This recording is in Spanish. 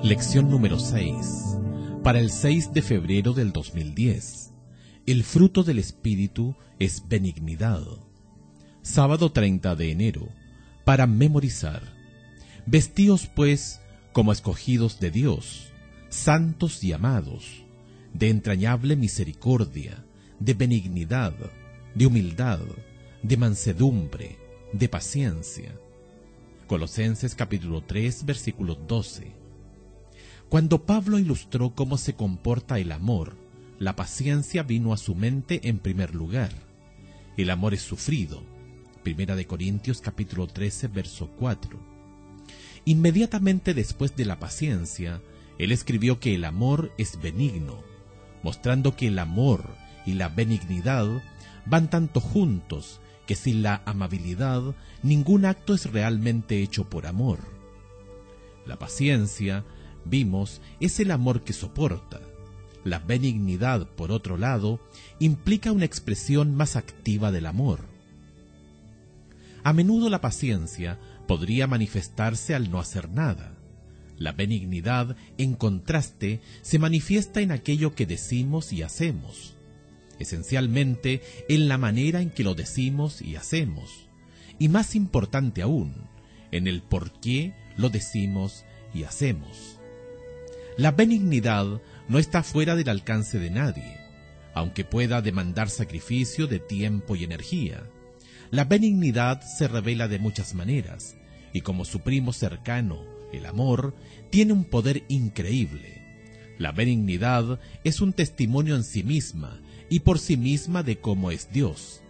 Lección número 6. Para el 6 de febrero del 2010. El fruto del Espíritu es benignidad. Sábado 30 de enero. Para memorizar. Vestíos pues como escogidos de Dios, santos y amados, de entrañable misericordia, de benignidad, de humildad, de mansedumbre, de paciencia. Colosenses capítulo 3, versículo 12. Cuando Pablo ilustró cómo se comporta el amor, la paciencia vino a su mente en primer lugar. El amor es sufrido. Primera de Corintios capítulo 13, verso 4. Inmediatamente después de la paciencia, él escribió que el amor es benigno, mostrando que el amor y la benignidad van tanto juntos que sin la amabilidad ningún acto es realmente hecho por amor. La paciencia, vimos, es el amor que soporta. La benignidad, por otro lado, implica una expresión más activa del amor. A menudo la paciencia podría manifestarse al no hacer nada. La benignidad, en contraste, se manifiesta en aquello que decimos y hacemos, esencialmente en la manera en que lo decimos y hacemos, y más importante aún, en el por qué lo decimos y hacemos. La benignidad no está fuera del alcance de nadie, aunque pueda demandar sacrificio de tiempo y energía. La benignidad se revela de muchas maneras, y como su primo cercano, el amor, tiene un poder increíble. La benignidad es un testimonio en sí misma y por sí misma de cómo es Dios.